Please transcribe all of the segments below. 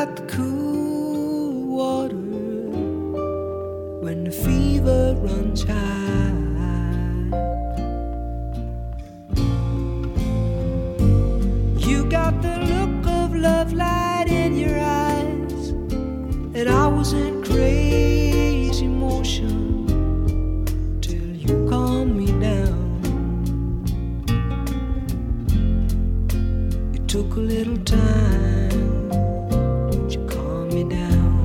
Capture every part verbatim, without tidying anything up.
got the cool water when the fever runs high. You got the look of love light in your eyes, and I was in crazy motion till you calmed me down. It took a little time, but you calmed me down.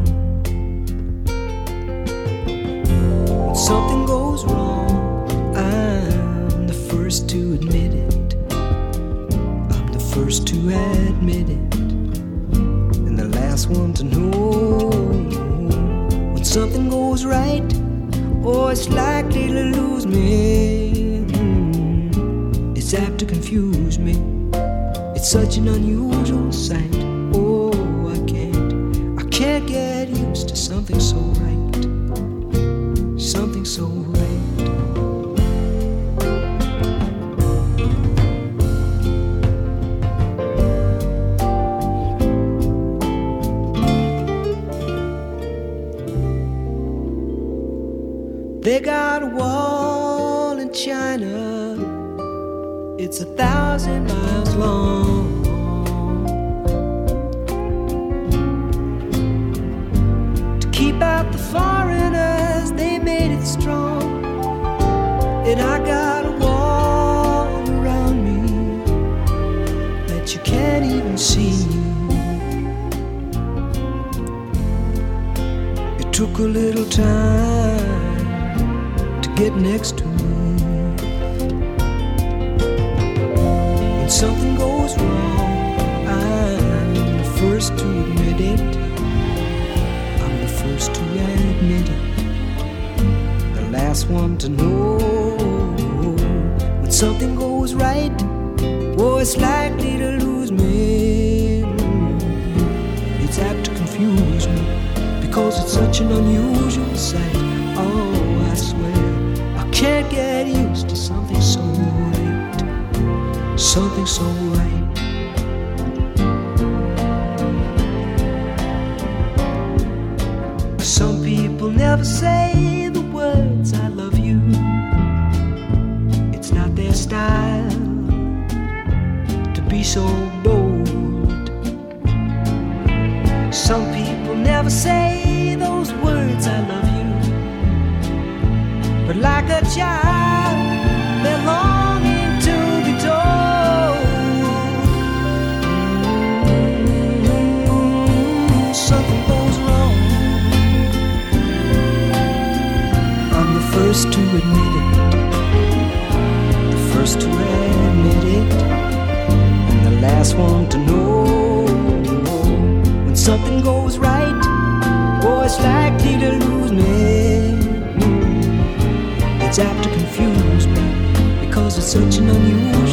When something goes wrong, I'm the first to admit it. I'm the first to admit it, and the last one to know. When something goes right, oh, it's likely to lose me. Mm, it's apt to confuse me. It's such an unusual sight. Oh, I can't, I can't get used to something so right, something so right. They got a wall in China, it's a thousand miles long. To keep out the foreigners, they made it strong. And I got a wall around me that you can't even see. It took a little time get next to me. When something goes wrong, I'm the first to admit it. I'm the first to admit it, the last one to know. When something goes right, oh, it's likely to lose me. It's apt to confuse me, because it's such an unusual sight. Oh, I swear can't get used to something so right, something so right. Some people never say the words I love you. It's not their style to be so bold. Some people never say those words I love you. But like a child, they're longing to be told. Mm-hmm. Something goes wrong, I'm the first to admit it, the first to admit it, and the last one to know. When something goes right, oh, it's likely to lose me. It's apt to confuse me, because it's such an unusual